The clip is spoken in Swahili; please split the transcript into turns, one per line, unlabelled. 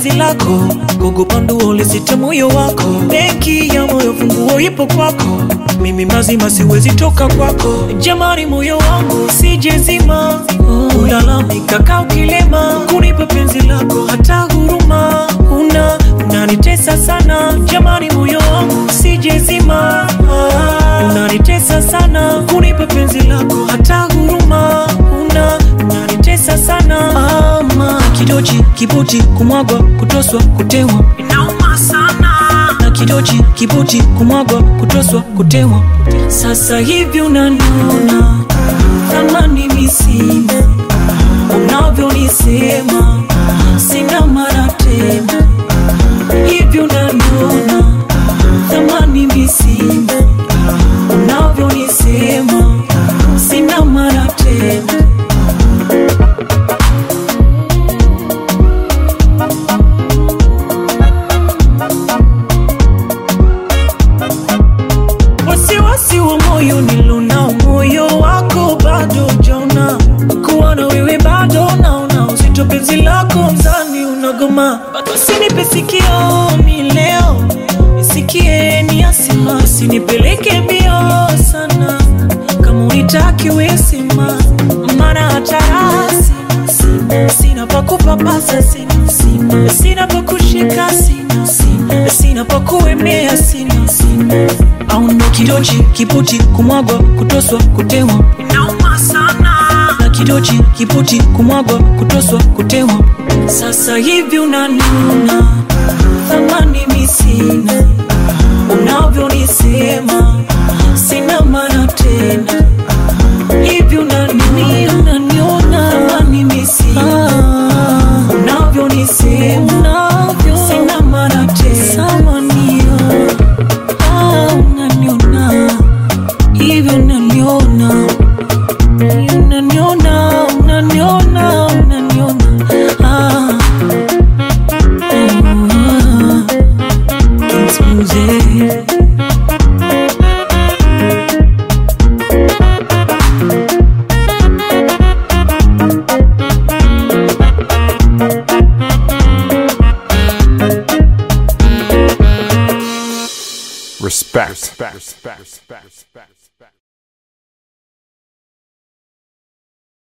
penzi lako, kukupa nduo lisite moyo wako. Benki ya moyo funguo ipo kwako, mimi mazima siwezi toka kwako. Jamani moyo wangu sijezima, ulalamika kaa ukilema. Kunipa penzi lako hata huruma unanitesa sana. Jamani moyo wangu sijezima, unanitesa sana. Kunipa penzi lako hata huruma unanitesa sana. Ama kidochi kibuti kumwagwa kutoswa kutewa inauma sana. Na kidochi kibuti kumwagwa kutoswa kutewa. Sasa hivi unaniona thamani misina, unavyonisema sina mara tena. Hivi unaniona thamani misina, unavyonisema sina mara tena. Wasiwasi wa moyo nilona, moyo wako bado jona. Kuwa na wewe bado naona uzito, penzi lako mzani unagoma. Usinipe sikio mi leo, nisikie ni asima. Usinipeleke mbio sana, kama unitaki we sema. Mana hata rasi sina pa kupapasa, sina pa kushika, sina pa kuemea, sina. Au ndo kidochi kiputi kumwagwa kutoswa kutewa inauma sana. Na kidochi kiputi kumwagwa kutoswa kutewa. Sasa hivi unaniona thamani misina, unavyonisema sina mara tena. Hivi unaniona thamani misina, unavyonisema sina mara tena. Unaniona hivi, unaniona
Respect.